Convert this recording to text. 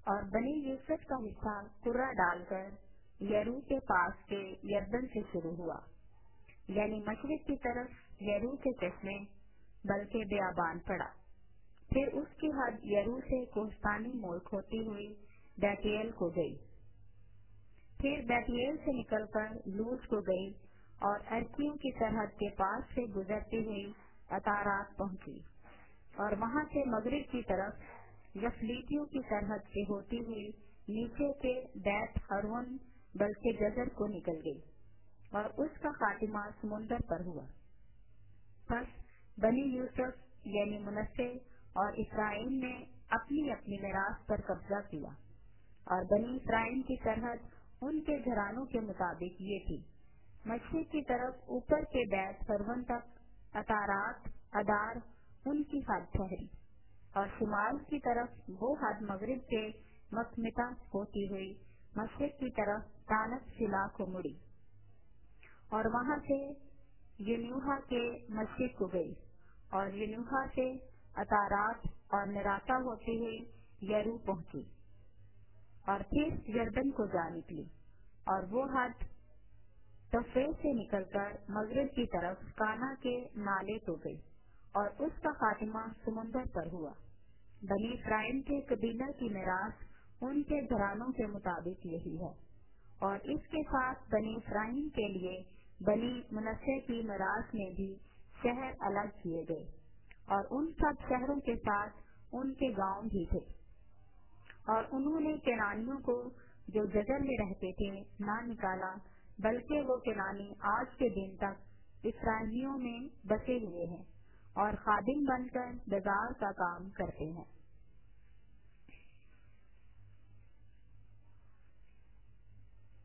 اور بنی یوسف کا حصہ قرہ ڈال کر یرو کے پاس کے یردن سے شروع ہوا، یعنی مشرق کی طرف یرو کے چشمے بلکہ بیابان پڑا۔ پھر اس کی حد یرو سے کوہستانی ملک ہوتی ہوئی بیتیل کو گئی، پھر بیتیل سے نکل کر لوز کو گئی اور ارکیوں کی سرحد کے پاس سے گزرتی ہوئی اطارات پہنچی، اور وہاں سے مغرب کی طرف یفلیتیوں کی سرحد سے ہوتی ہوئی نیچے کے بیت حرون بلکہ جزر کو نکل گئی، اور اس کا خاتمہ سمندر پر ہوا۔ پس بنی یوسف یعنی منسے اور اسرائیل نے اپنی اپنی میراث پر قبضہ کیا، اور بنی اسرائیل کی سرحد ان کے گھرانوں کے مطابق یہ تھی: مشرق کی طرف اوپر کے بیت حرون تک اطارات ادار ان کی حد ٹھہری، اور شمال کی طرف وہ حد مغرب کے مکمتا ہوتی ہوئی مشرق کی طرف تانت شلا کو مڑی، اور وہاں سے ینوہا کے مشرق کو گئی، اور ینوہا سے اطارات اور نراتا ہوتی ہوئی یرو پہنچی، اور پھر یردن کو جا نکلی، اور وہ حد تفے سے نکل کر مغرب کی طرف کانا کے نالے کو گئی، اور اس کا خاتمہ سمندر پر ہوا۔ بنی اسرائیل کے قبیلہ کی میراث ان کے گھرانوں کے مطابق یہی ہے، اور اس کے ساتھ بنی اسرائیل کے لیے بنی منسے کی میراث میں بھی شہر الگ کیے گئے، اور ان سب شہروں کے ساتھ ان کے گاؤں بھی تھے، اور انہوں نے کنانیوں کو جو جزر میں رہتے تھے نہ نکالا، بلکہ وہ کنانی آج کے دن تک اسرائیلیوں میں بسے ہوئے ہیں اور خادم بن کر بازار کا کام کرتے ہیں۔